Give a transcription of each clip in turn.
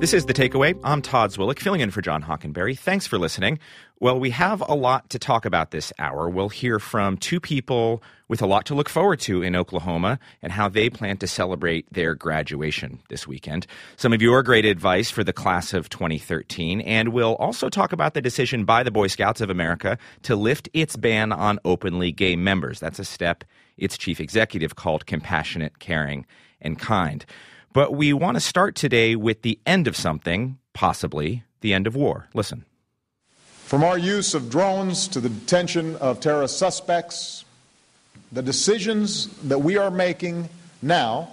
This is The Takeaway. I'm Todd Zwillich, filling in for John Hockenberry. Thanks for listening. Well, we have a lot to talk about this hour. We'll hear from two people with a lot to look forward to in Oklahoma and how they plan to celebrate their graduation this weekend. Some of your great advice for the class of 2013. And we'll also talk about the decision by the Boy Scouts of America to lift its ban on openly gay members. That's a step its chief executive called compassionate, caring, and kind. But we want to start today with the end of something, possibly the end of war. Listen. From our use of drones to the detention of terrorist suspects, the decisions that we are making now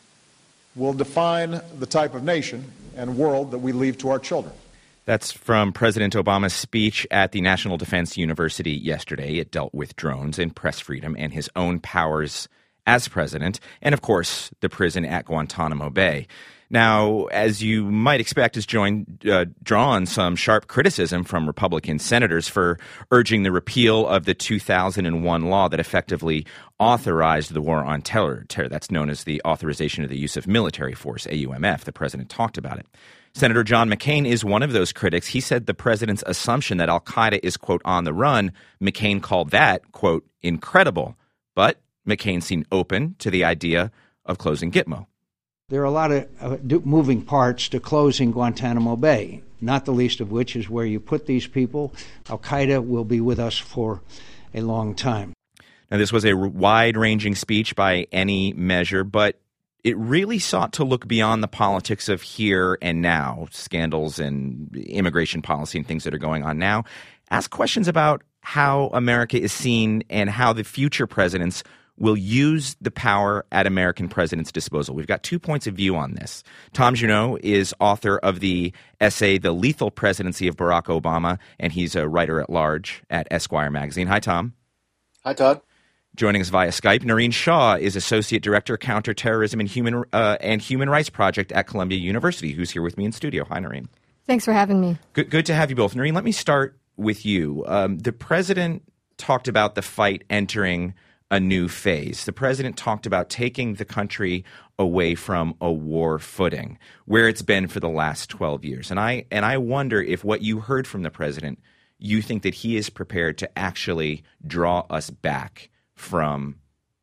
will define the type of nation and world that we leave to our children. That's from President Obama's speech at the National Defense University yesterday. It dealt with drones and press freedom and his own powers as president, and of course, the prison at Guantanamo Bay. Now, as you might expect, has drawn some sharp criticism from Republican senators for urging the repeal of the 2001 law that effectively authorized the war on terror. That's known as the Authorization of the Use of Military Force, AUMF. The president talked about it. Senator John McCain is one of those critics. He said the president's assumption that al-Qaeda is, quote, on the run. McCain called that, quote, incredible. But McCain seemed open to the idea of closing Gitmo. There are a lot of moving parts to closing Guantanamo Bay, not the least of which is where you put these people. Al-Qaeda will be with us for a long time. Now, this was a wide-ranging speech by any measure, but it really sought to look beyond the politics of here and now, scandals and immigration policy and things that are going on now. Ask questions about how America is seen and how the future presidents will use the power at American presidents' disposal. We've got 2 points of view on this. Tom Junot is author of the essay, The Lethal Presidency of Barack Obama, and he's a writer-at-large at Esquire magazine. Hi, Tom. Hi, Todd. Joining us via Skype, Noreen Shaw is Associate Director, Counterterrorism and Human Rights Project at Columbia University, who's here with me in studio. Hi, Noreen. Thanks for having me. Good to have you both. Noreen, let me start with you. The president talked about the fight entering a new phase. The president talked about taking the country away from a war footing, where it's been for the last 12 years. And I wonder if what you heard from the president, you think that he is prepared to actually draw us back from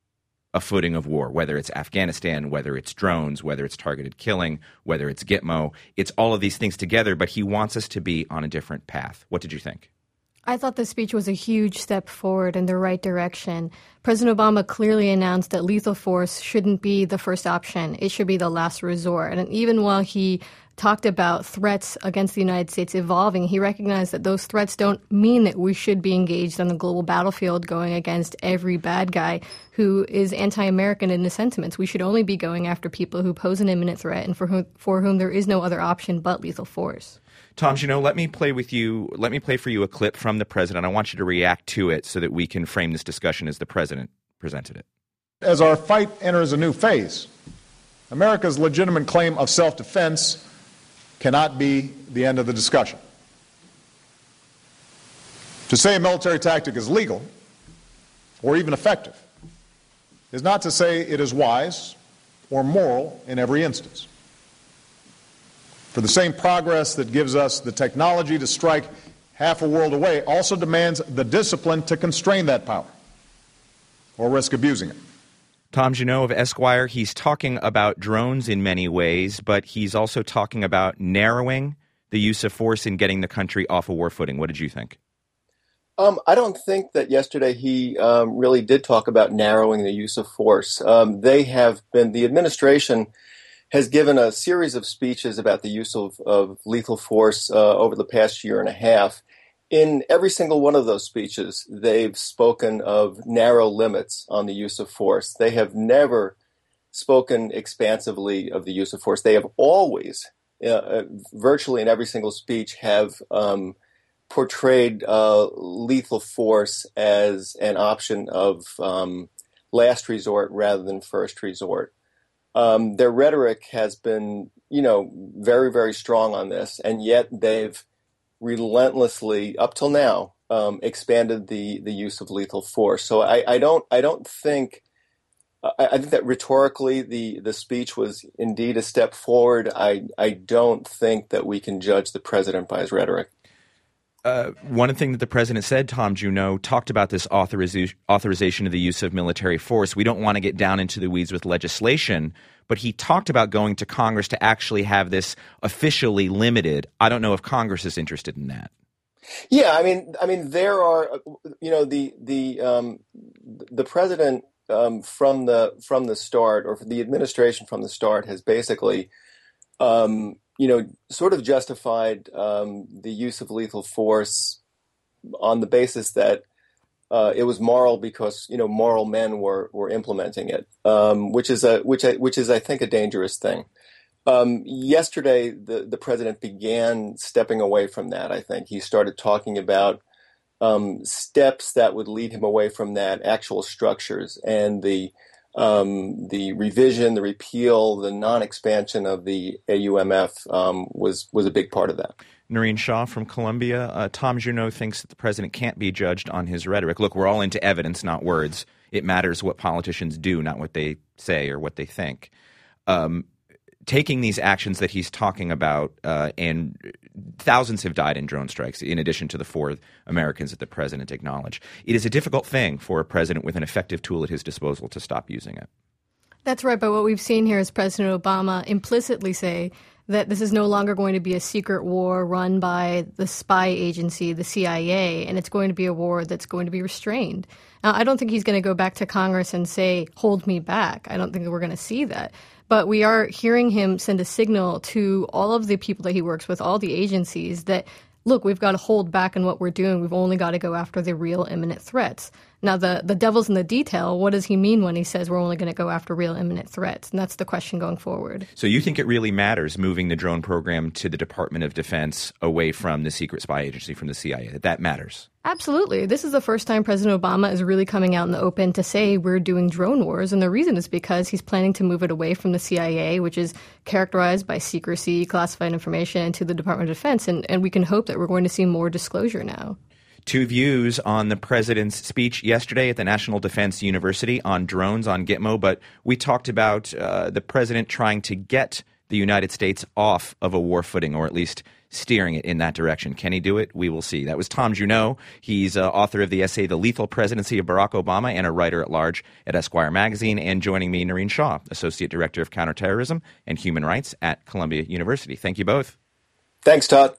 a footing of war, whether it's Afghanistan, whether it's drones, whether it's targeted killing, whether it's Gitmo. It's all of these things together, but he wants us to be on a different path. What did you think? I thought the speech was a huge step forward in the right direction. President Obama clearly announced that lethal force shouldn't be the first option. It should be the last resort. And even while he talked about threats against the United States evolving, he recognized that those threats don't mean that we should be engaged on the global battlefield going against every bad guy who is anti-American in his sentiments. We should only be going after people who pose an imminent threat and for whom there is no other option but lethal force. Tom, let me play for you a clip from the president. I want you to react to it so that we can frame this discussion as the president presented it. As our fight enters a new phase, America's legitimate claim of self-defense cannot be the end of the discussion. To say a military tactic is legal or even effective is not to say it is wise or moral in every instance. For the same progress that gives us the technology to strike half a world away also demands the discipline to constrain that power or risk abusing it. Tom Junot of Esquire, he's talking about drones in many ways, but he's also talking about narrowing the use of force in getting the country off a war footing. What did you think? I don't think that yesterday he really did talk about narrowing the use of force. The administration has given a series of speeches about the use of lethal force over the past year and a half. In every single one of those speeches, they've spoken of narrow limits on the use of force. They have never spoken expansively of the use of force. They have always, virtually in every single speech, have portrayed lethal force as an option of last resort rather than first resort. Their rhetoric has been, very, very strong on this, and yet they've relentlessly, up till now, expanded the use of lethal force. So I don't think I think that rhetorically the speech was indeed a step forward. I don't think that we can judge the president by his rhetoric. One thing that the president said, Tom Junot, talked about this authorization of the use of military force. We don't want to get down into the weeds with legislation, but he talked about going to Congress to actually have this officially limited. I don't know if Congress is interested in that. Yeah, I mean, there are, the president from the start, or the administration from the start, has basically, sort of justified the use of lethal force on the basis that it was moral because moral men were implementing it, which is I think a dangerous thing. Yesterday, the president began stepping away from that. I think he started talking about steps that would lead him away from that, actual structures, and the revision, the repeal, the non-expansion of the AUMF was a big part of that. Noreen Shaw from Columbia. Tom Junot thinks that the president can't be judged on his rhetoric. Look, we're all into evidence, not words. It matters what politicians do, not what they say or what they think. Taking these actions that he's talking about, and thousands have died in drone strikes, in addition to the 4 Americans that the president acknowledged. It is a difficult thing for a president with an effective tool at his disposal to stop using it. That's right, but what we've seen here is President Obama implicitly say that this is no longer going to be a secret war run by the spy agency, the CIA, and it's going to be a war that's going to be restrained. Now, I don't think he's going to go back to Congress and say, hold me back. I don't think that we're going to see that. But we are hearing him send a signal to all of the people that he works with, all the agencies, that, look, we've got to hold back in what we're doing. We've only got to go after the real imminent threats. Now, the devil's in the detail. What does he mean when he says we're only going to go after real imminent threats? And that's the question going forward. So you think it really matters moving the drone program to the Department of Defense away from the secret spy agency, from the CIA? That matters? Absolutely. This is the first time President Obama is really coming out in the open to say we're doing drone wars. And the reason is because he's planning to move it away from the CIA, which is characterized by secrecy, classified information, to the Department of Defense. And we can hope that we're going to see more disclosure now. 2 views on the president's speech yesterday at the National Defense University on drones on Gitmo, but we talked about the president trying to get the United States off of a war footing, or at least steering it in that direction. Can he do it? We will see. That was Tom Junot. He's author of the essay The Lethal Presidency of Barack Obama and a writer-at-large at Esquire magazine. And joining me, Noreen Shaw, Associate Director of Counterterrorism and Human Rights at Columbia University. Thank you both. Thanks, Todd.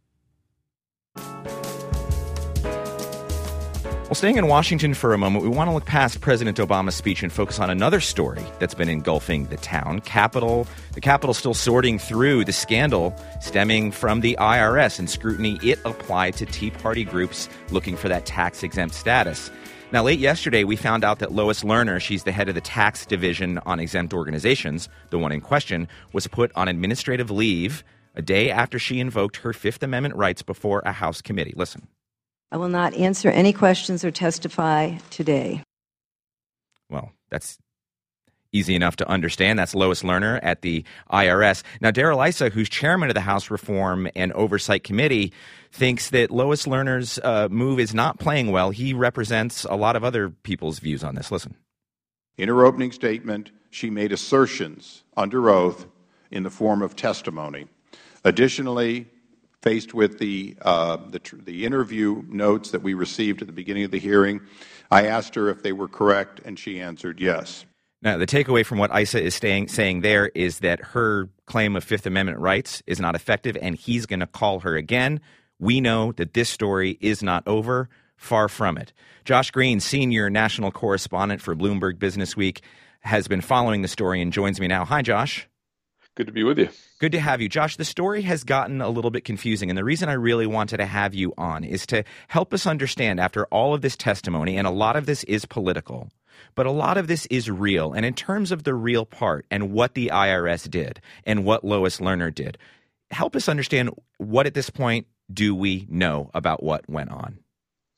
Well, staying in Washington for a moment, we want to look past President Obama's speech and focus on another story that's been engulfing the town. The Capitol still sorting through the scandal stemming from the IRS and scrutiny it applied to Tea Party groups looking for that tax-exempt status. Now, late yesterday, we found out that Lois Lerner, she's the head of the tax division on exempt organizations, the one in question, was put on administrative leave a day after she invoked her Fifth Amendment rights before a House committee. Listen. I will not answer any questions or testify today. Well, that's easy enough to understand. That's Lois Lerner at the IRS. Now, Darrell Issa, who's chairman of the House Reform and Oversight Committee, thinks that Lois Lerner's move is not playing well. He represents a lot of other people's views on this. Listen. In her opening statement, she made assertions under oath in the form of testimony. Additionally, faced with the interview notes that we received at the beginning of the hearing, I asked her if they were correct, and she answered yes. Now, the takeaway from what Issa is saying there is that her claim of Fifth Amendment rights is not effective, and he's going to call her again. We know that this story is not over. Far from it. Josh Green, senior national correspondent for Bloomberg Businessweek, has been following the story and joins me now. Hi, Josh. Good to be with you. Good to have you. Josh, the story has gotten a little bit confusing, and the reason I really wanted to have you on is to help us understand, after all of this testimony, and a lot of this is political, but a lot of this is real. And in terms of the real part and what the IRS did and what Lois Lerner did, help us understand what at this point do we know about what went on?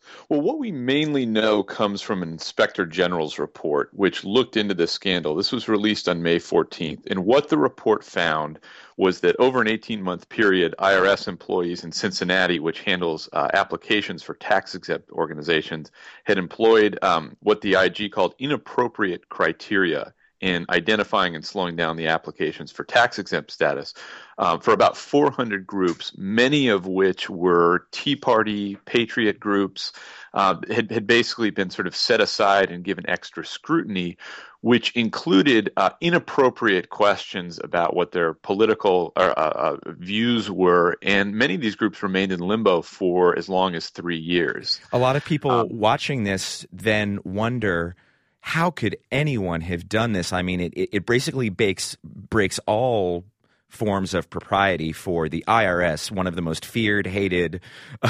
Well, what we mainly know comes from an Inspector General's report, which looked into this scandal. This was released on May 14th. And what the report found was that over an 18-month period, IRS employees in Cincinnati, which handles applications for tax-exempt organizations, had employed what the IG called inappropriate criteria in identifying and slowing down the applications for tax-exempt status for about 400 groups, many of which were Tea Party, patriot groups, had basically been sort of set aside and given extra scrutiny, which included inappropriate questions about what their political views were. And many of these groups remained in limbo for as long as 3 years. A lot of people watching this then wonder, how could anyone have done this? I mean, it basically breaks all forms of propriety for the IRS, one of the most feared, hated,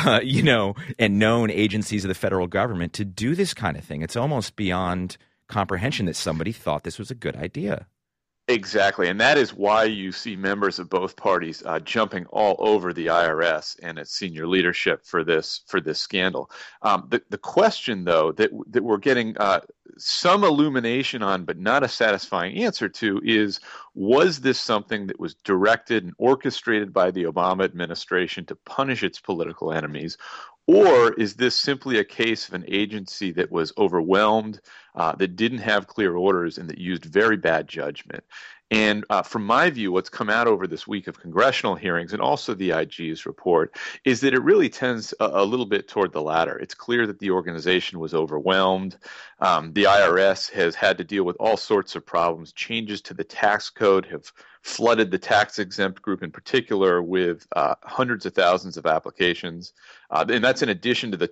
and known agencies of the federal government, to do this kind of thing. It's almost beyond comprehension that somebody thought this was a good idea. Exactly, and that is why you see members of both parties jumping all over the IRS and its senior leadership for this scandal. The question, though, that we're getting some illumination on, but not a satisfying answer to, is: was this something that was directed and orchestrated by the Obama administration to punish its political enemies? Or is this simply a case of an agency that was overwhelmed, that didn't have clear orders, and that used very bad judgment? And from my view, what's come out over this week of congressional hearings and also the IG's report is that it really tends a little bit toward the latter. It's clear that the organization was overwhelmed. The IRS has had to deal with all sorts of problems. Changes to the tax code have flooded the tax-exempt group in particular with hundreds of thousands of applications. And that's in addition to the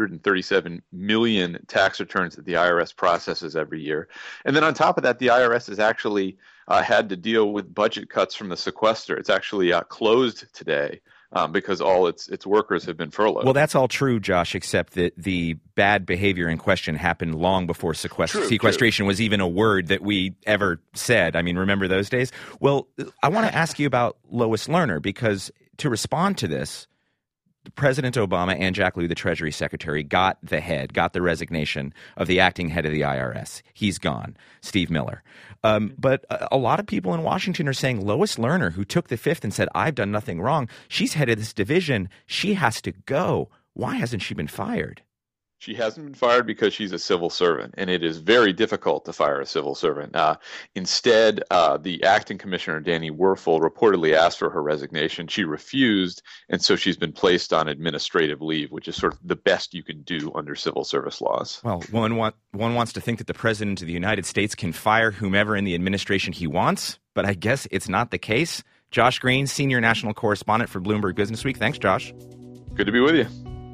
237 million tax returns that the IRS processes every year. And then on top of that, the IRS has actually had to deal with budget cuts from the sequester. It's actually closed today because all its workers have been furloughed. Well, that's all true, Josh, except that the bad behavior in question happened long before sequestration was even a word that we ever said. I mean, remember those days? Well, I want to ask you about Lois Lerner, because to respond to this, President Obama and Jack Lew, the Treasury Secretary, got the resignation of the acting head of the IRS. He's gone, Steve Miller. But a lot of people in Washington are saying Lois Lerner, who took the fifth and said, I've done nothing wrong, she's head of this division. She has to go. Why hasn't she been fired? She hasn't been fired because she's a civil servant, and it is very difficult to fire a civil servant. Instead, the acting commissioner, Danny Werfel, reportedly asked for her resignation. She refused, and so she's been placed on administrative leave, which is sort of the best you can do under civil service laws. Well, one wants to think that the President of the United States can fire whomever in the administration he wants, but I guess it's not the case. Josh Green, senior national correspondent for Bloomberg Businessweek. Thanks, Josh. Good to be with you.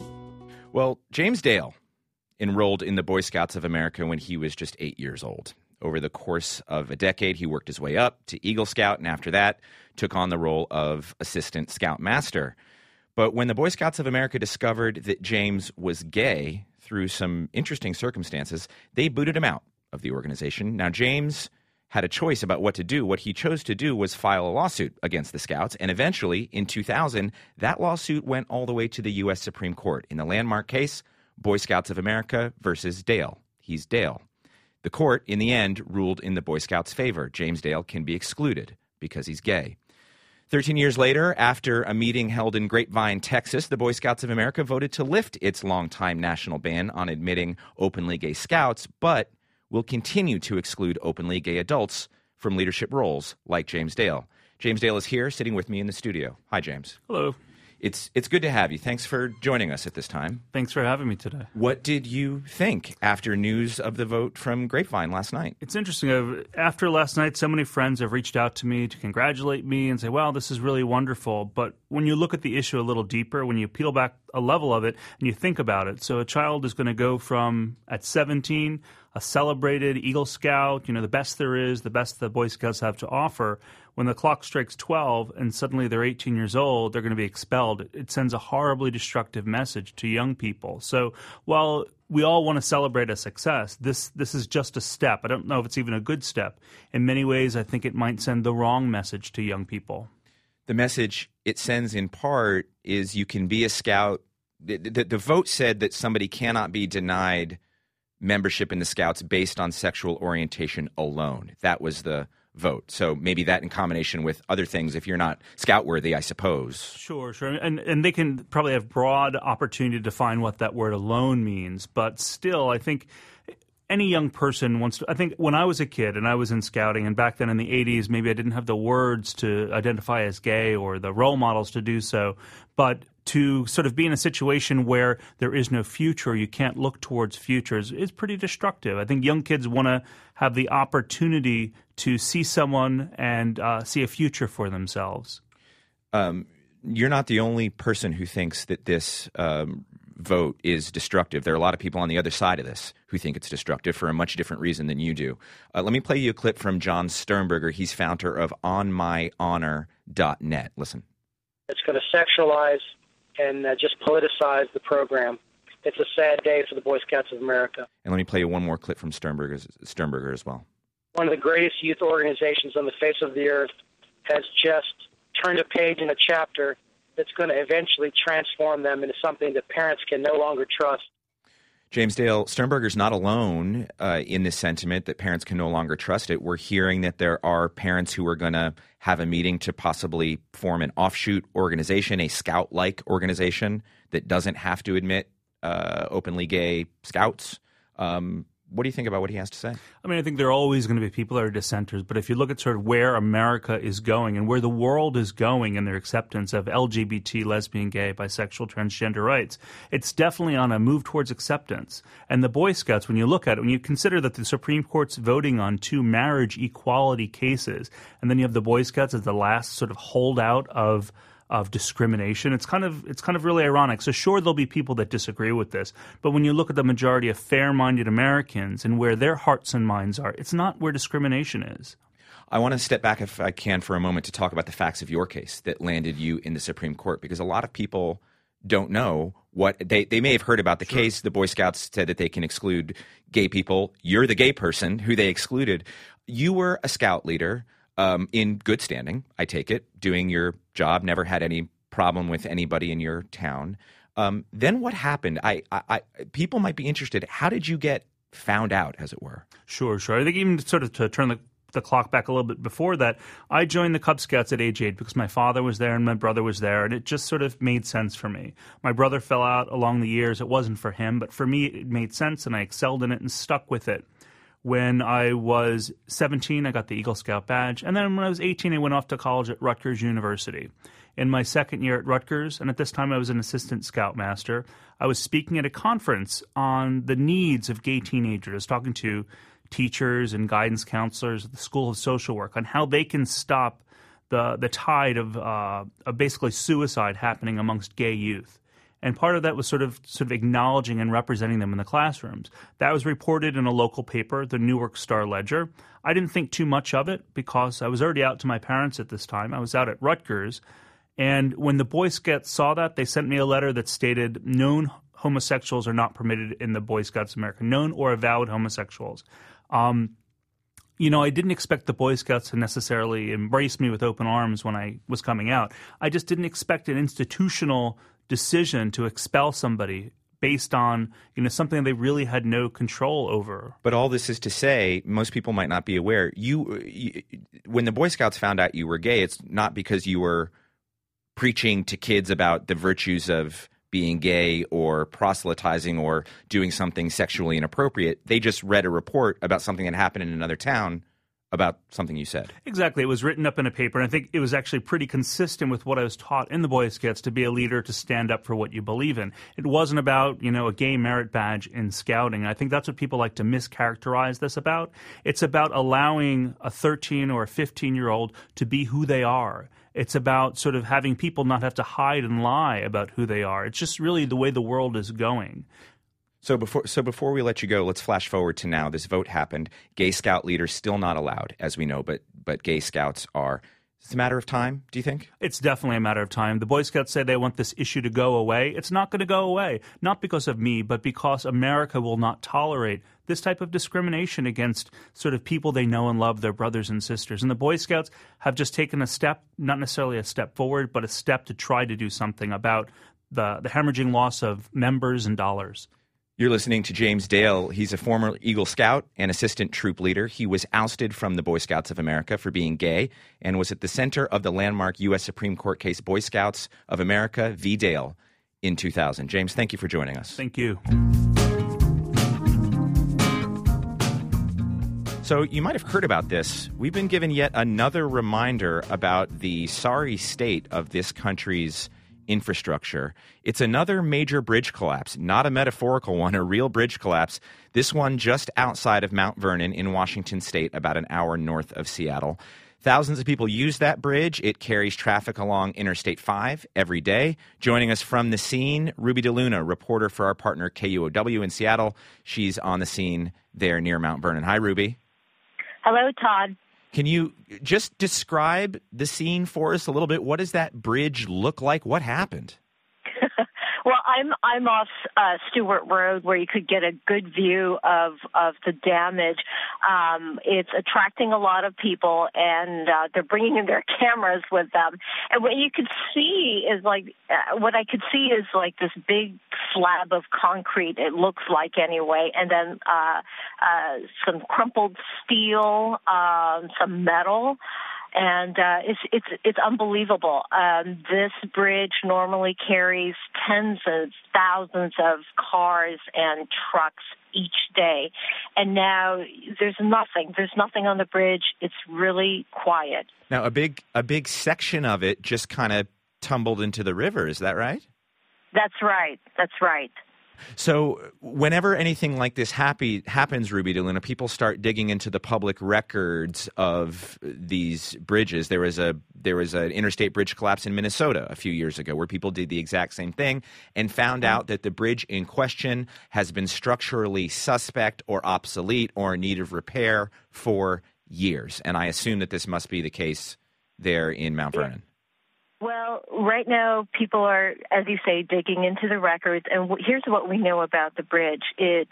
Well, James Dale enrolled in the Boy Scouts of America when he was just 8 years old. Over the course of a decade, he worked his way up to Eagle Scout, and after that, took on the role of Assistant Scoutmaster. But when the Boy Scouts of America discovered that James was gay through some interesting circumstances, they booted him out of the organization. Now, James had a choice about what to do. What he chose to do was file a lawsuit against the Scouts, and eventually, in 2000, that lawsuit went all the way to the U.S. Supreme Court in the landmark case, Boy Scouts of America versus Dale. He's Dale. The court, in the end, ruled in the Boy Scouts' favor. James Dale can be excluded because he's gay. 13 years later, after a meeting held in Grapevine, Texas, the Boy Scouts of America voted to lift its longtime national ban on admitting openly gay scouts, but will continue to exclude openly gay adults from leadership roles like James Dale. James Dale is here, sitting with me in the studio. Hi, James. Hello. It's good to have you. Thanks for joining us at this time. Thanks for having me today. What did you think after news of the vote from Grapevine last night? It's interesting. After last night, so many friends have reached out to me to congratulate me and say, wow, this is really wonderful. But when you look at the issue a little deeper, when you peel back a level of it and you think about it, so a child is going to go from, at 17, a celebrated Eagle Scout, the best there is, the best the Boy Scouts have to offer. When the clock strikes 12 and suddenly they're 18 years old, they're going to be expelled. It sends a horribly destructive message to young people. So while we all want to celebrate a success, this is just a step. I don't know if it's even a good step. In many ways, I think it might send the wrong message to young people. The message it sends in part is you can be a scout the vote said that somebody cannot be denied membership in the Scouts based on sexual orientation alone. That was the vote. So maybe that in combination with other things, if you're not Scout worthy, I suppose. Sure. And they can probably have broad opportunity to define what that word alone means. But still, I think any young person wants to – I think when I was a kid and I was in Scouting, and back then in the 80s, maybe I didn't have the words to identify as gay or the role models to do so. But to sort of be in a situation where there is no future, you can't look towards futures, is pretty destructive. I think young kids want to have the opportunity to see someone and see a future for themselves. You're not the only person who thinks that this vote is destructive. There are a lot of people on the other side of this who think it's destructive for a much different reason than you do. Let me play you a clip from John Sternberger. He's founder of OnMyHonor.net. Listen. It's going to sexualize and just politicize the program. It's a sad day for the Boy Scouts of America. And let me play you one more clip from Sternberger as well. One of the greatest youth organizations on the face of the earth has just turned a page in a chapter that's going to eventually transform them into something that parents can no longer trust. James Dale, Sternberger's not alone in this sentiment that parents can no longer trust it. We're hearing that there are parents who are going to have a meeting to possibly form an offshoot organization, a Scout-like organization that doesn't have to admit openly gay Scouts. What do you think about what he has to say? I mean, I think there are always going to be people that are dissenters, but if you look at sort of where America is going and where the world is going in their acceptance of LGBT, lesbian, gay, bisexual, transgender rights, it's definitely on a move towards acceptance. And the Boy Scouts, when you look at it, when you consider that the Supreme Court's voting on 2 marriage equality cases, and then you have the Boy Scouts as the last sort of holdout of discrimination. It's kind of really ironic. So sure, there'll be people that disagree with this, but when you look at the majority of fair-minded Americans and where their hearts and minds are, it's not where discrimination is. I want to step back, if I can, for a moment to talk about the facts of your case that landed you in the Supreme Court, because a lot of people don't know what they may have heard about the case. The Boy Scouts said that they can exclude gay people. You're the gay person who they excluded. You were a Scout leader. In good standing, I take it, doing your job, never had any problem with anybody in your town. Then what happened? People might be interested. How did you get found out, as it were? Sure. I think even sort of to turn the clock back a little bit before that, I joined the Cub Scouts at age 8 because my father was there and my brother was there, and it just sort of made sense for me. My brother fell out along the years. It wasn't for him, but for me it made sense, and I excelled in it and stuck with it. When I was 17, I got the Eagle Scout badge. And then when I was 18, I went off to college at Rutgers University. In my second year at Rutgers, and at this time I was an assistant scoutmaster, I was speaking at a conference on the needs of gay teenagers. I was talking to teachers and guidance counselors at the School of Social Work on how they can stop the tide of basically suicide happening amongst gay youth. And part of that was sort of acknowledging and representing them in the classrooms. That was reported in a local paper, the Newark Star-Ledger. I didn't think too much of it because I was already out to my parents at this time. I was out at Rutgers. And when the Boy Scouts saw that, they sent me a letter that stated known homosexuals are not permitted in the Boy Scouts of America, known or avowed homosexuals. I didn't expect the Boy Scouts to necessarily embrace me with open arms when I was coming out. I just didn't expect an institutional decision to expel somebody based on something they really had no control over. But all this is to say, most people might not be aware. When the Boy Scouts found out you were gay, it's not because you were preaching to kids about the virtues of being gay or proselytizing or doing something sexually inappropriate. They just read a report about something that happened in another town about something you said. Exactly. It was written up in a paper, and I think it was actually pretty consistent with what I was taught in the Boy Scouts, to be a leader, to stand up for what you believe in. It wasn't about, a gay merit badge in scouting. I think that's what people like to mischaracterize this about. It's about allowing a 13 or a 15-year-old to be who they are. It's about sort of having people not have to hide and lie about who they are. It's just really the way the world is going. So before we let you go, let's flash forward to now. This vote happened. Gay Scout leaders still not allowed, as we know, but gay Scouts are. It's a matter of time, do you think? It's definitely a matter of time. The Boy Scouts say they want this issue to go away. It's not going to go away, not because of me, but because America will not tolerate this type of discrimination against sort of people they know and love, their brothers and sisters. And the Boy Scouts have just taken a step, not necessarily a step forward, but a step to try to do something about the hemorrhaging loss of members and dollars. You're listening to James Dale. He's a former Eagle Scout and assistant troop leader. He was ousted from the Boy Scouts of America for being gay and was at the center of the landmark U.S. Supreme Court case Boy Scouts of America v. Dale in 2000. James, thank you for joining us. Thank you. So you might have heard about this. We've been given yet another reminder about the sorry state of this country's infrastructure. It's another major bridge collapse, not a metaphorical one, a real bridge collapse. This one just outside of Mount Vernon in Washington State, about an hour north of Seattle. Thousands of people use that bridge. It carries traffic along Interstate 5 every day. Joining us from the scene, Ruby DeLuna, reporter for our partner KUOW in Seattle. She's on the scene there near Mount Vernon. Hi, Ruby. Hello, Todd. Can you just describe the scene for us a little bit? What does that bridge look like? What happened? Well, I'm off Stewart Road, where you could get a good view of the damage. It's attracting a lot of people, and they're bringing in their cameras with them. And what you could see is what I could see is like this big slab of concrete. It looks like anyway, and then some crumpled steel, some metal. And it's unbelievable. This bridge normally carries tens of thousands of cars and trucks each day, and now there's nothing. There's nothing on the bridge. It's really quiet. Now, a big section of it just kind of tumbled into the river. Is that right? That's right. That's right. So whenever anything like this happens, Ruby DeLuna, people start digging into the public records of these bridges. There was an interstate bridge collapse in Minnesota a few years ago where people did the exact same thing and found out that the bridge in question has been structurally suspect or obsolete or in need of repair for years. And I assume that this must be the case there in Mount Vernon. Well, right now, people are, as you say, digging into the records. And here's what we know about the bridge. It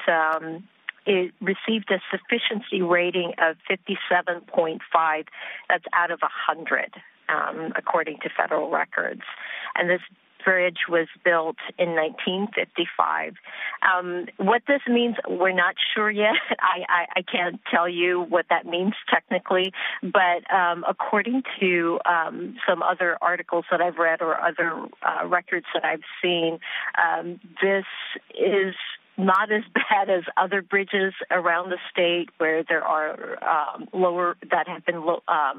received a sufficiency rating of 57.5. That's out of 100, according to federal records. And this bridge was built in 1955. What this means, we're not sure yet. I can't tell you what that means technically, but according to some other articles that I've read or other records that I've seen, this is not as bad as other bridges around the state where there are lower that have been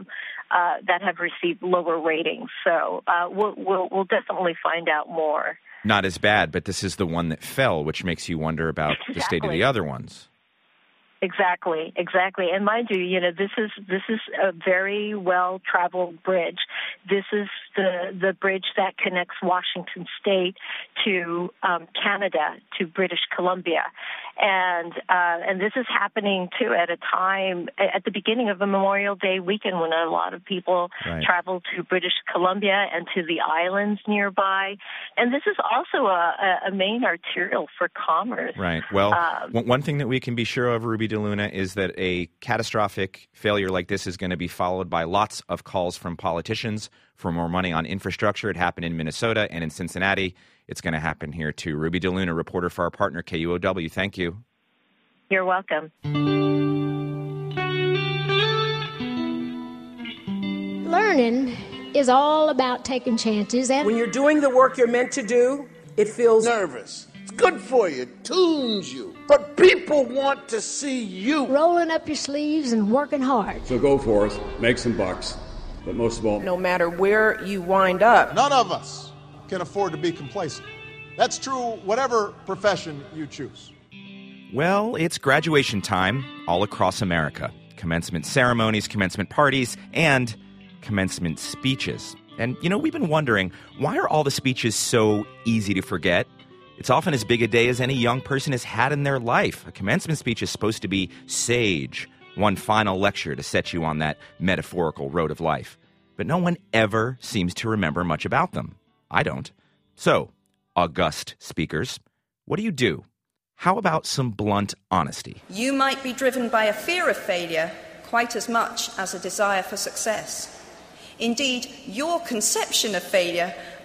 that have received lower ratings. So we'll definitely find out more. Not as bad, but this is the one that fell, which makes you wonder about the state of the other ones. Exactly. And mind you, this is a very well-traveled bridge. This is the bridge that connects Washington State to Canada, to British Columbia, and this is happening too at a time at the beginning of the Memorial Day weekend when a lot of people travel to British Columbia and to the islands nearby, and this is also a main arterial for commerce. Right. Well, one thing that we can be sure of, Ruby DeLuna, is that a catastrophic failure like this is going to be followed by lots of calls from politicians for more money on infrastructure. It happened in Minnesota and in Cincinnati. It's going to happen here too. Ruby DeLuna, reporter for our partner KUOW. Thank you. You're welcome. Learning is all about taking chances. And when you're doing the work you're meant to do, it feels nervous. It's good for you. It tunes you. But people want to see you rolling up your sleeves and working hard. So go forth, make some bucks. But most of all, no matter where you wind up, none of us can afford to be complacent. That's true whatever profession you choose. Well, it's graduation time all across America. Commencement ceremonies, commencement parties, and commencement speeches. And, we've been wondering, why are all the speeches so easy to forget? It's often as big a day as any young person has had in their life. A commencement speech is supposed to be sage, one final lecture to set you on that metaphorical road of life. But no one ever seems to remember much about them. I don't. So, august speakers, what do? How about some blunt honesty? You might be driven by a fear of failure quite as much as a desire for success. Indeed, your conception of failure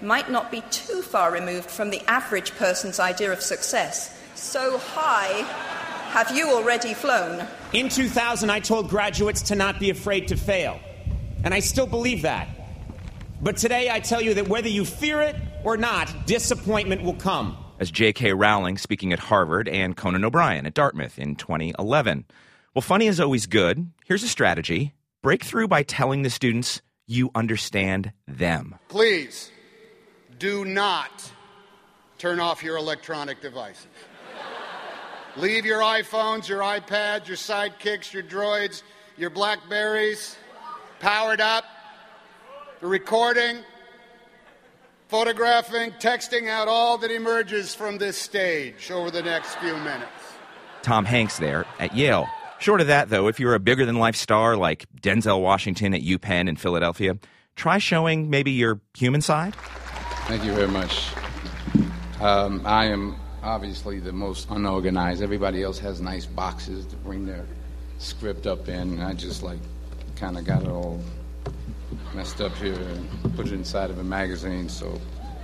might not be too far removed from the average person's idea of success. So high have you already flown? In 2000, I told graduates to not be afraid to fail. And I still believe that. But today I tell you that whether you fear it or not, disappointment will come. As J.K. Rowling speaking at Harvard and Conan O'Brien at Dartmouth in 2011. Well, funny is always good. Here's a strategy. Break through by telling the students you understand them. Please do not turn off your electronic devices. Leave your iPhones, your iPads, your sidekicks, your droids, your Blackberries powered up. The recording, photographing, texting out all that emerges from this stage over the next few minutes. Tom Hanks there at Yale. Short of that, though, if you're a bigger-than-life star like Denzel Washington at UPenn in Philadelphia, try showing maybe your human side. Thank you very much. I am obviously the most unorganized. Everybody else has nice boxes to bring their script up in. I just kind of got it all messed up here and put it inside of a magazine. So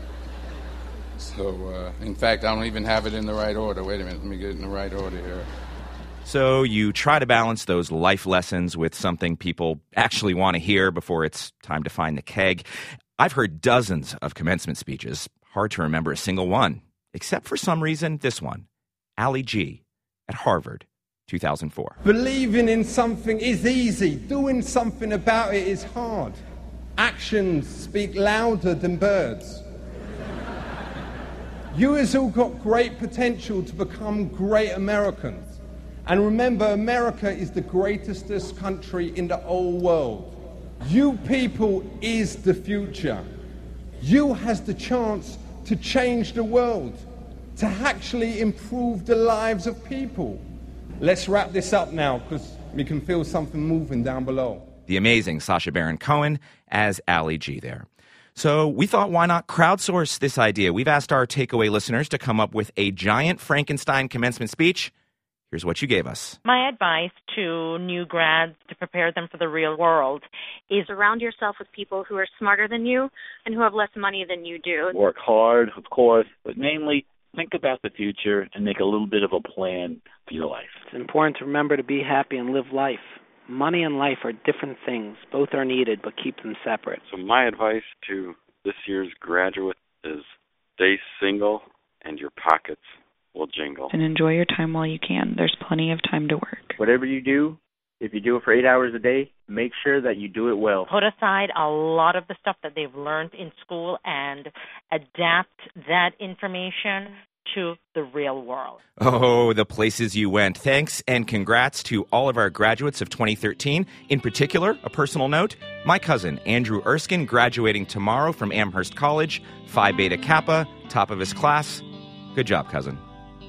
in fact, I don't even have it in the right order. Wait a minute, let me get it in the right order here. So you try to balance those life lessons with something people actually want to hear before it's time to find the keg. I've heard dozens of commencement speeches. Hard to remember a single one, except for some reason this one. Ali G. at Harvard, 2004. Believing in something is easy. Doing something about it is hard. Actions speak louder than birds. You has all got great potential to become great Americans. And remember, America is the greatest country in the whole world. You people is the future. You has the chance to change the world, to actually improve the lives of people. Let's wrap this up now, because we can feel something moving down below. The amazing Sacha Baron Cohen as Ali G there. So we thought, why not crowdsource this idea? We've asked our takeaway listeners to come up with a giant Frankenstein commencement speech. Here's what you gave us. My advice to new grads to prepare them for the real world is surround yourself with people who are smarter than you and who have less money than you do. Work hard, of course, but mainly think about the future and make a little bit of a plan for your life. It's important to remember to be happy and live life. Money and life are different things. Both are needed, but keep them separate. So my advice to this year's graduate is stay single and your pockets will jingle. And enjoy your time while you can. There's plenty of time to work. Whatever you do, if you do it for 8 hours a day, make sure that you do it well. Put aside a lot of the stuff that they've learned in school and adapt that information to the real world. Oh, the places you went. Thanks and congrats to all of our graduates of 2013. In particular, a personal note, my cousin Andrew Erskine graduating tomorrow from Amherst College, Phi Beta Kappa, top of his class. Good job, cousin.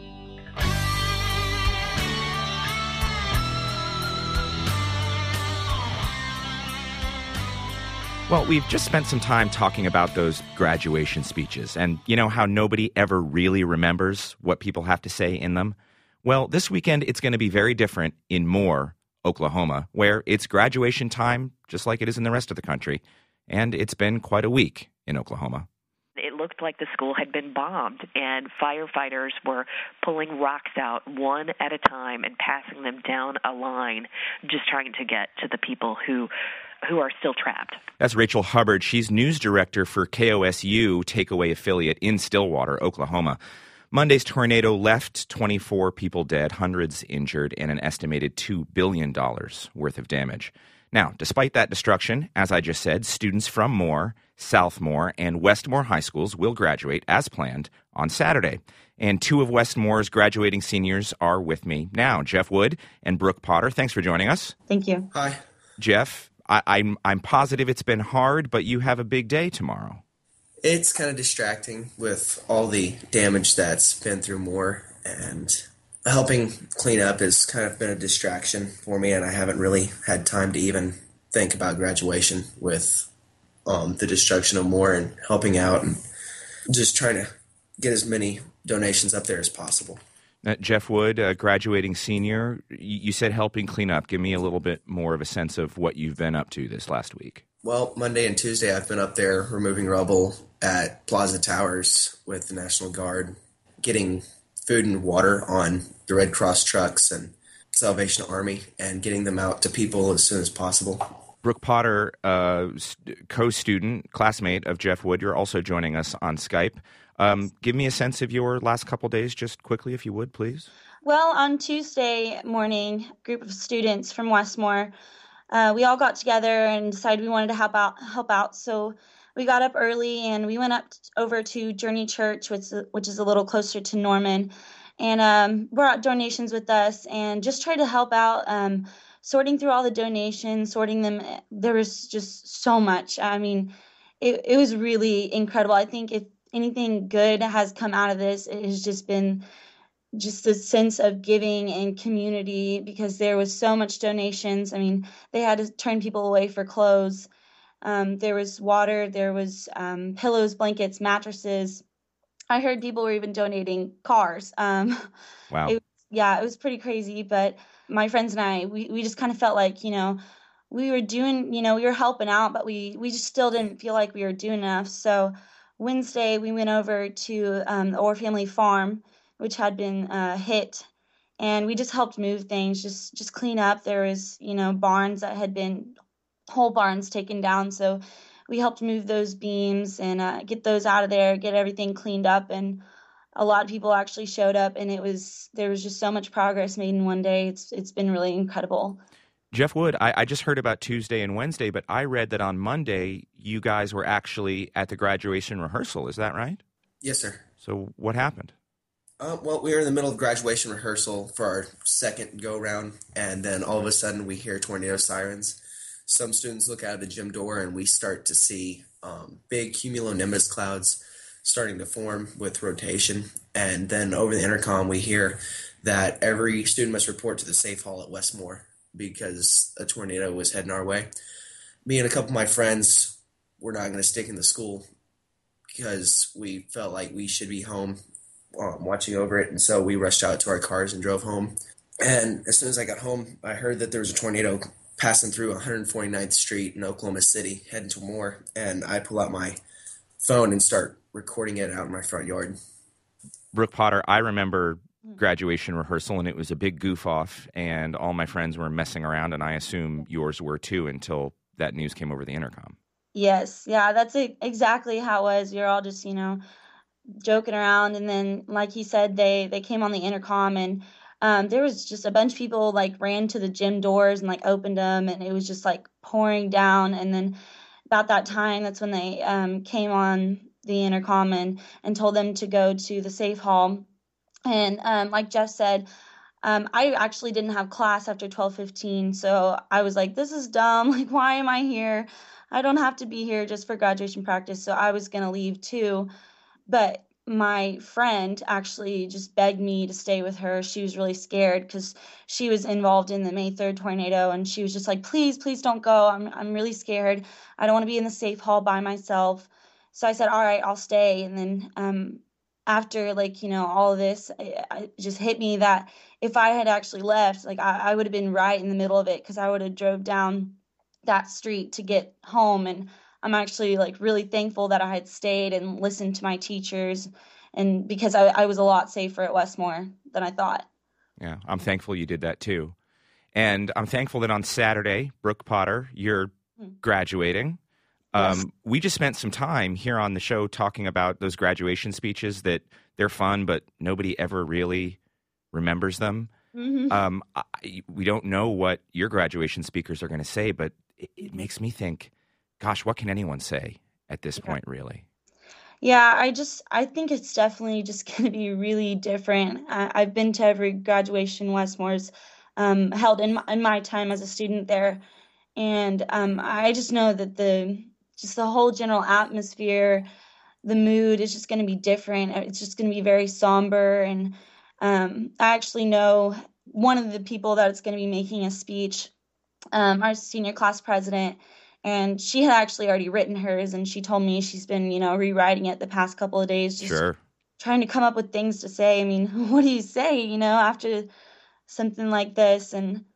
Well, we've just spent some time talking about those graduation speeches, and you know how nobody ever really remembers what people have to say in them? Well, this weekend it's going to be very different in Moore, Oklahoma, where it's graduation time just like it is in the rest of the country, and it's been quite a week in Oklahoma. It looked like the school had been bombed, and firefighters were pulling rocks out one at a time and passing them down a line, just trying to get to the people who are still trapped. That's Rachel Hubbard. She's news director for KOSU Takeaway affiliate in Stillwater, Oklahoma. Monday's tornado left 24 people dead, hundreds injured, and an estimated $2 billion worth of damage. Now, despite that destruction, as I just said, students from Moore, Southmoore, and Westmoore high schools will graduate as planned on Saturday. And two of Westmoore's graduating seniors are with me now, Jeff Wood and Brooke Potter. Thanks for joining us. Thank you. Hi. Jeff, I'm positive it's been hard, but you have a big day tomorrow. It's kind of distracting with all the damage that's been through Moore, and helping clean up has kind of been a distraction for me, and I haven't really had time to even think about graduation with the destruction of Moore and helping out and just trying to get as many donations up there as possible. Jeff Wood, a graduating senior, you said helping clean up. Give me a little bit more of a sense of what you've been up to this last week. Well, Monday and Tuesday I've been up there removing rubble at Plaza Towers with the National Guard, getting food and water on the Red Cross trucks and Salvation Army, and getting them out to people as soon as possible. Brooke Potter, co-student, classmate of Jeff Wood, you're also joining us on Skype. Give me a sense of your last couple days, just quickly, if you would, please. Well, on Tuesday morning, a group of students from Westmore, we all got together and decided we wanted to help out. So we got up early and we went over to Journey Church, which is a little closer to Norman, and brought donations with us and just tried to help out, sorting through all the donations, sorting them. There was just so much. I mean, it was really incredible. I think if anything good has come out of this, it has just been just a sense of giving and community, because there was so much donations. I mean, they had to turn people away for clothes. There was water, there was pillows, blankets, mattresses. I heard people were even donating cars. Wow. It was pretty crazy. But my friends and I, we just kind of felt like, we were doing, we were helping out, but we just still didn't feel like we were doing enough. So Wednesday, we went over to the Orr Family Farm, which had been hit, and we just helped move things, just clean up. There was, barns that had been whole barns taken down, so we helped move those beams and get those out of there, get everything cleaned up, and a lot of people actually showed up, and there was just so much progress made in one day. It's been really incredible. Jeff Wood, I just heard about Tuesday and Wednesday, but I read that on Monday you guys were actually at the graduation rehearsal. Is that right? Yes, sir. So what happened? Well, we were in the middle of graduation rehearsal for our second go-round, and then all of a sudden we hear tornado sirens. Some students look out of the gym door, and we start to see big cumulonimbus clouds starting to form with rotation. And then over the intercom, we hear that every student must report to the safe hall at Westmore because a tornado was heading our way. Me and a couple of my friends were not going to stick in the school because we felt like we should be home watching over it, and so we rushed out to our cars and drove home. And as soon as I got home, I heard that there was a tornado passing through 149th Street in Oklahoma City, heading to Moore, and I pull out my phone and start recording it out in my front yard. Brooke Potter, I remember graduation rehearsal, and it was a big goof-off, and all my friends were messing around, and I assume yours were too until that news came over the intercom. Yes, yeah, that's exactly how it was. We were all just, joking around, and then like he said, they came on the intercom, and there was just a bunch of people ran to the gym doors and opened them, and it was just pouring down. And then about that time, that's when they came on the intercom and told them to go to the safe hall. And like Jeff said, I actually didn't have class after 12:15, so I was like, this is dumb, why am I here? I don't have to be here just for graduation practice. So I was gonna leave too. But my friend actually just begged me to stay with her. She was really scared because she was involved in the May 3rd tornado, and she was just like, please don't go. I'm really scared. I don't want to be in the safe hall by myself. So I said, all right, I'll stay. And then after all of this, it just hit me that if I had actually left, I would have been right in the middle of it, because I would have drove down that street to get home. And I'm actually really thankful that I had stayed and listened to my teachers, and because I was a lot safer at Westmore than I thought. Yeah, I'm thankful you did that too. And I'm thankful that on Saturday, Brooke Potter, you're graduating. Yes. We just spent some time here on the show talking about those graduation speeches, that they're fun, but nobody ever really remembers them. Mm-hmm. We don't know what your graduation speakers are going to say, but it makes me think, gosh, what can anyone say at this point, really? Yeah, I think it's definitely just going to be really different. I've been to every graduation Westmore's held in my time as a student there, and I just know that the whole general atmosphere, the mood is just going to be different. It's just going to be very somber, and I actually know one of the people that's going to be making a speech, our senior class president. And she had actually already written hers, and she told me she's been, rewriting it the past couple of days, just trying to come up with things to say. I mean, what do you say, after something like this? And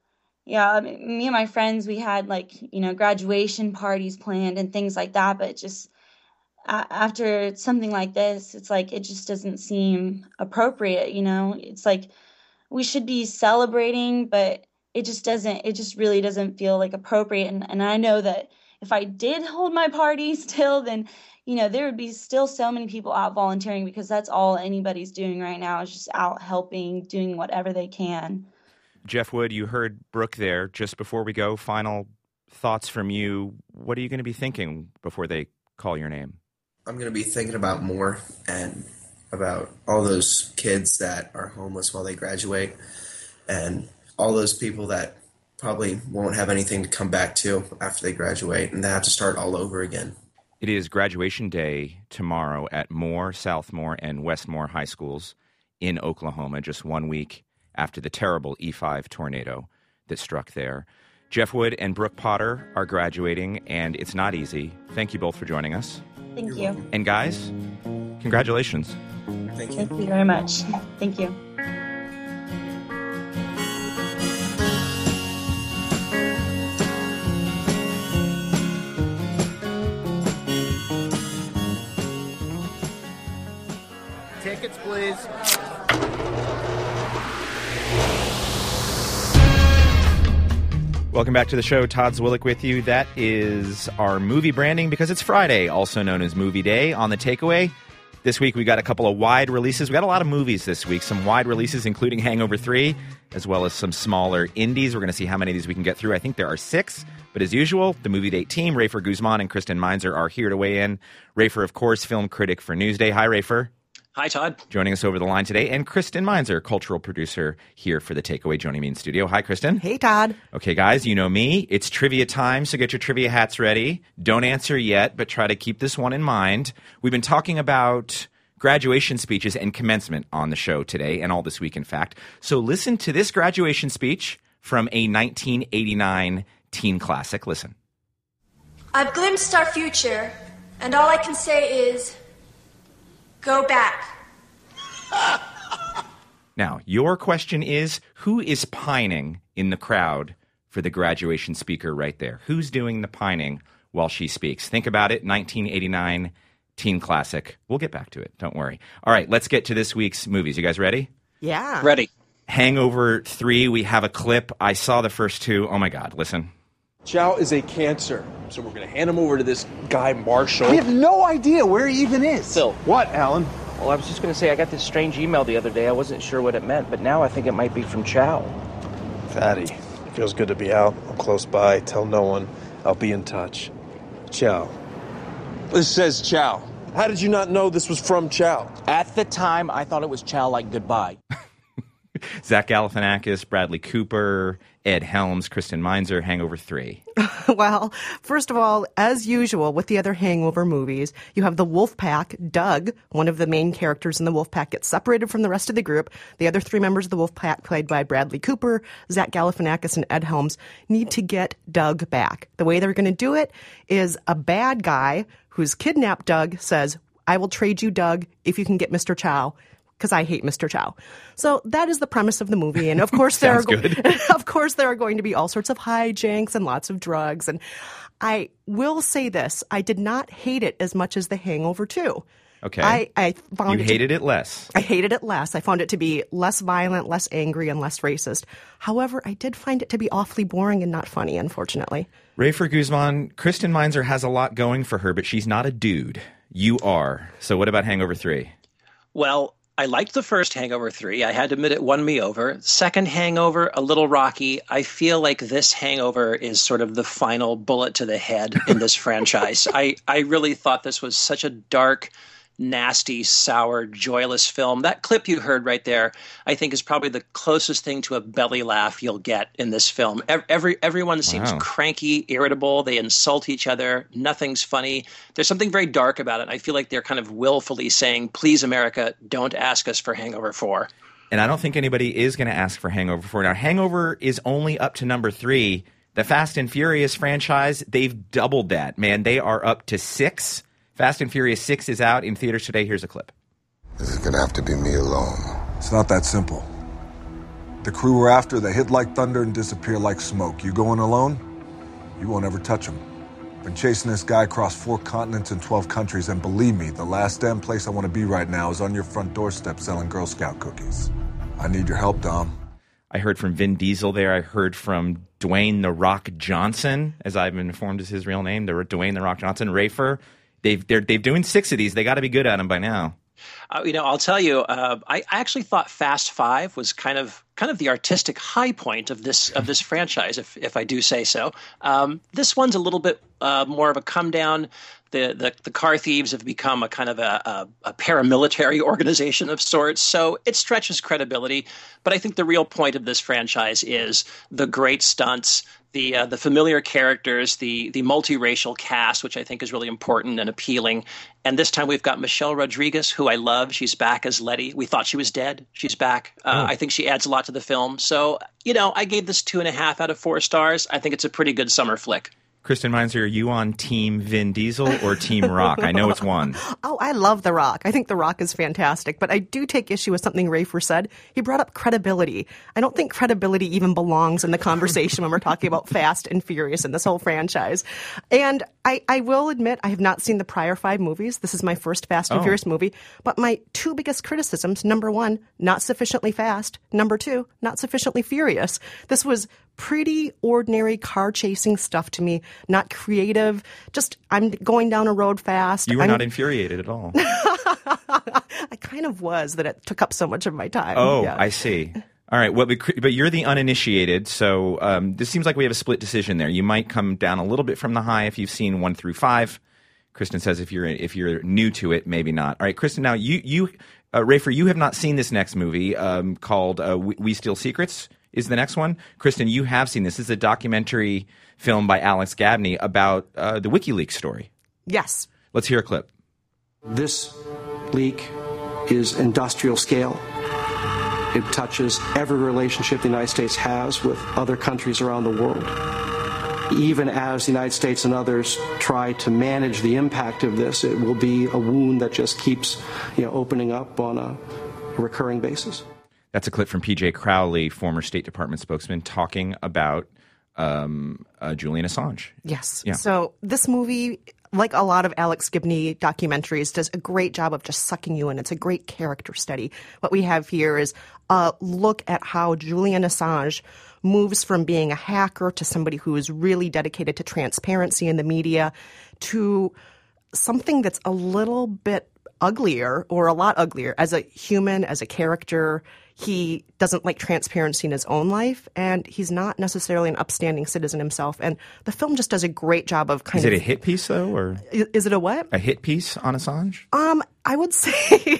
Yeah, I mean, me and my friends, we had graduation parties planned and things like that, but just after something like this, it's like it just doesn't seem appropriate, It's like we should be celebrating, but it just really doesn't feel like appropriate. And I know that if I did hold my party still, then, there would be still so many people out volunteering, because that's all anybody's doing right now is just out helping, doing whatever they can. Jeff Wood, you heard Brooke there. Just before we go, final thoughts from you. What are you going to be thinking before they call your name? I'm going to be thinking about more and about all those kids that are homeless while they graduate and all those people that probably won't have anything to come back to after they graduate and they have to start all over again. It is graduation day tomorrow at Moore, Southmore, and Westmore high schools in Oklahoma, just 1 week after the terrible E5 tornado that struck there. Jeff Wood and Brooke Potter are graduating, and it's not easy. Thank you both for joining us. Thank you. And guys, congratulations. Thank you. Thank you very much. Thank you. Tickets, please. Welcome back to the show. Todd Zwillich with you. That is our movie branding because it's Friday, also known as Movie Day on The Takeaway. This week we got a couple of wide releases. We got a lot of movies this week, some wide releases including Hangover 3, as well as some smaller indies. We're going to see how many of these we can get through. I think there are 6, but as usual, the Movie Date team, Rafer Guzman and Kristen Meinzer, are here to weigh in. Rafer, of course, film critic for Newsday. Hi, Rafer. Hi, Todd. Joining us over the line today, and Kristen Meinzer, cultural producer here for The Takeaway, joining me in studio. Hi, Kristen. Hey, Todd. Okay, guys, you know me. It's trivia time, so get your trivia hats ready. Don't answer yet, but try to keep this one in mind. We've been talking about graduation speeches and commencement on the show today, and all this week, in fact. So listen to this graduation speech from a 1989 teen classic. Listen. I've glimpsed our future, and all I can say is, go back. Now, your question is, who is pining in the crowd for the graduation speaker right there? Who's doing the pining while she speaks? Think about it, 1989 teen classic. We'll get back to it, don't worry. All right, let's get to this week's movies. You guys ready? Yeah. Ready. Hangover 3, we have a clip. I saw the first 2. Oh my God, listen. Chow is a cancer, so we're going to hand him over to this guy, Marshall. We have no idea where he even is. Phil. What, Alan? Well, I was just going to say, I got this strange email the other day. I wasn't sure what it meant, but now I think it might be from Chow. Fatty, it feels good to be out. I'm close by. Tell no one. I'll be in touch. Chow. This says Chow. How did you not know this was from Chow? At the time, I thought it was Chow like goodbye. Zach Galifianakis, Bradley Cooper, Ed Helms, Kristen Meinzer, Hangover 3. Well, first of all, as usual with the other Hangover movies, you have the wolf pack. Doug, one of the main characters in the wolf pack, gets separated from the rest of the group. The other 3 members of the wolf pack, played by Bradley Cooper, Zach Galifianakis, and Ed Helms, need to get Doug back. The way they're going to do it is a bad guy who's kidnapped Doug says, I will trade you Doug if you can get Mr. Chow, because I hate Mr. Chow. So that is the premise of the movie. And of course, there are going to be all sorts of hijinks and lots of drugs. And I will say this, I did not hate it as much as The Hangover 2. Okay. I found you hated it less. I hated it less. I found it to be less violent, less angry, and less racist. However, I did find it to be awfully boring and not funny, unfortunately. Rafer Guzman, Kristen Meinzer has a lot going for her, but she's not a dude. You are. So what about Hangover 3? Well, I liked the first Hangover 3. I had to admit it won me over. Second Hangover, a little rocky. I feel like this Hangover is sort of the final bullet to the head in this franchise. I really thought this was such a dark, nasty, sour, joyless film. That clip you heard right there, I think, is probably the closest thing to a belly laugh you'll get in this film. Everyone seems cranky, irritable. They insult each other. Nothing's funny. There's something very dark about it. I feel like they're kind of willfully saying, please, America, don't ask us for Hangover 4. And I don't think anybody is going to ask for Hangover 4. Now, Hangover is only up to number 3. The Fast and Furious franchise, they've doubled that, man. They are up to 6. Fast and Furious 6 is out in theaters today. Here's a clip. This is going to have to be me alone. It's not that simple. The crew we're after, they hit like thunder and disappear like smoke. You going alone? You won't ever touch them. Been chasing this guy across 4 continents and 12 countries, and believe me, the last damn place I want to be right now is on your front doorstep selling Girl Scout cookies. I need your help, Dom. I heard from Vin Diesel there. I heard from Dwayne The Rock Johnson, as I've been informed is his real name. Dwayne The Rock Johnson. Rafer, they're doing 6 of these. They got to be good at them by now. I'll tell you, I actually thought Fast 5 was kind of the artistic high point of this franchise, if I do say so. This one's a little bit more of a come down. The car thieves have become a kind of a paramilitary organization of sorts, so it stretches credibility. But I think the real point of this franchise is the great stunts, the familiar characters, the multiracial cast, which I think is really important and appealing. And this time we've got Michelle Rodriguez, who I love. She's back as Letty. We thought she was dead. She's back. I think she adds a lot to the film. So, I gave this 2.5 out of 4 stars. I think it's a pretty good summer flick. Kristen Meinzer, are you on Team Vin Diesel or Team Rock? I know it's one. Oh, I love The Rock. I think The Rock is fantastic, but I do take issue with something Rafer said. He brought up credibility. I don't think credibility even belongs in the conversation when we're talking about Fast and Furious and this whole franchise. And I will admit I have not seen the prior 5 movies. This is my first Fast and Furious movie. But my 2 biggest criticisms, number 1, not sufficiently fast. Number 2, not sufficiently furious. This was pretty ordinary car chasing stuff to me, not creative. Just, I'm going down a road fast. You were not infuriated at all. I kind of was, that it took up so much of my time. Oh, yeah. I see. All right. Well, but you're the uninitiated, so this seems like we have a split decision there. You might come down a little bit from the high if you've seen 1 through 5. Kristen says if you're new to it, maybe not. All right, Kristen. Now you Rafer, you have not seen this next movie called We Steal Secrets. Is the next one. Kristen, you have seen this. This is a documentary film by Alex Gabney about the WikiLeaks story. Yes. Let's hear a clip. This leak is industrial scale. It touches every relationship the United States has with other countries around the world. Even as the United States and others try to manage the impact of this, it will be a wound that just keeps opening up on a recurring basis. That's a clip from P.J. Crowley, former State Department spokesman, talking about Julian Assange. Yes. Yeah. So this movie, like a lot of Alex Gibney documentaries, does a great job of just sucking you in. It's a great character study. What we have here is a look at how Julian Assange moves from being a hacker to somebody who is really dedicated to transparency in the media to something that's a little bit uglier, or a lot uglier, as a human, as a character. He doesn't like transparency in his own life, and he's not necessarily an upstanding citizen himself. And the film just does a great job of Is it a hit piece, though? Or is it a what? A hit piece on Assange? I would say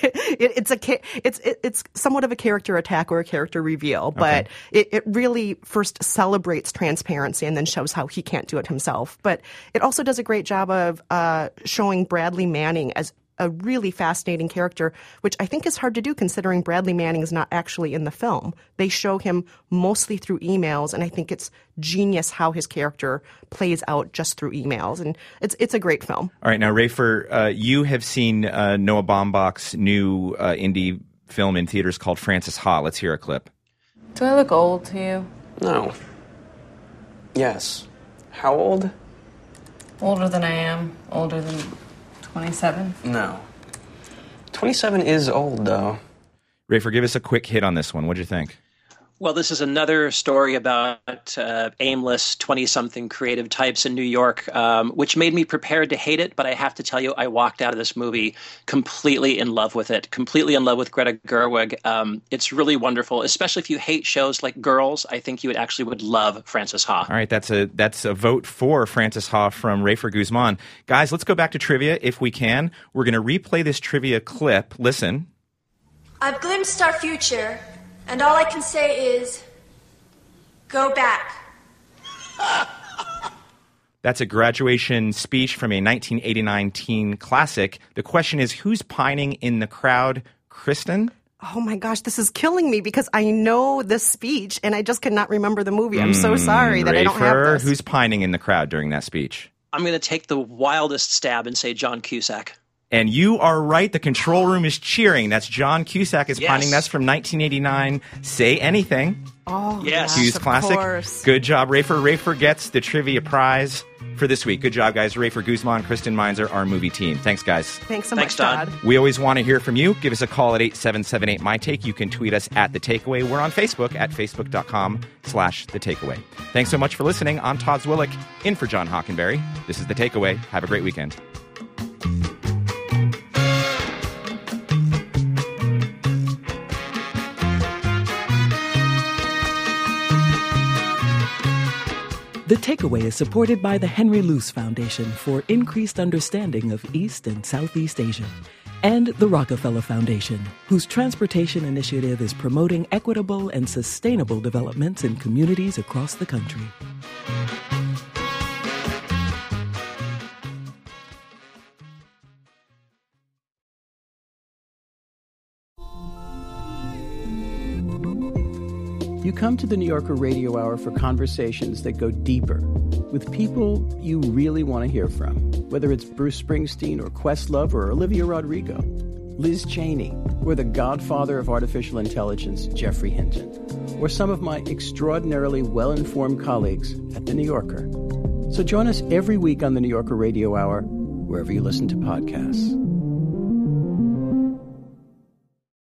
it's somewhat of a character attack or a character reveal, but it really first celebrates transparency and then shows how he can't do it himself. But it also does a great job of showing Bradley Manning as a really fascinating character, which I think is hard to do considering Bradley Manning is not actually in the film. They show him mostly through emails, and I think it's genius how his character plays out just through emails, and it's a great film. All right, now Rafer, you have seen Noah Baumbach's new indie film in theaters called Frances Ha. Let's hear a clip. Do I look old to you? No. Yes. How old? Older than I am. Older than 27? No. 27 is old, though. Rafer, give us a quick hit on this one. What'd you think? Well, this is another story about aimless 20-something creative types in New York, which made me prepared to hate it. But I have to tell you, I walked out of this movie completely in love with it, completely in love with Greta Gerwig. It's really wonderful, especially if you hate shows like Girls. I think you would love Frances Ha. All right, that's a vote for Frances Ha from Rafer Guzman. Guys, let's go back to trivia if we can. We're going to replay this trivia clip. Listen. I've glimpsed our future, and all I can say is, go back. That's a graduation speech from a 1989 teen classic. The question is, who's pining in the crowd? Kristen? Oh my gosh, this is killing me because I know this speech and I just cannot remember the movie. I'm so sorry that I don't have this. Who's pining in the crowd during that speech? I'm going to take the wildest stab and say John Cusack. And you are right. The control room is cheering. That's John Cusack is pining. That's from 1989. Say Anything. Oh, yes. Hughes of classic. course. Good job, Rafer. Rafer gets the trivia prize for this week. Good job, guys. Rafer Guzman, Kristen Meinzer, our movie team. Thanks, guys. Thanks so much, Todd. We always want to hear from you. Give us a call at 8778-MyTake. You can tweet us at The Takeaway. We're on Facebook at facebook.com/The Takeaway. Thanks so much for listening. I'm Todd Zwillick, in for John Hockenberry. This is The Takeaway. Have a great weekend. The Takeaway is supported by the Henry Luce Foundation for increased understanding of East and Southeast Asia, and the Rockefeller Foundation, whose transportation initiative is promoting equitable and sustainable developments in communities across the country. You come to the New Yorker Radio Hour for conversations that go deeper with people you really want to hear from, whether it's Bruce Springsteen or Questlove or Olivia Rodrigo, Liz Cheney, or the godfather of artificial intelligence, Geoffrey Hinton, or some of my extraordinarily well-informed colleagues at The New Yorker. So join us every week on the New Yorker Radio Hour, wherever you listen to podcasts.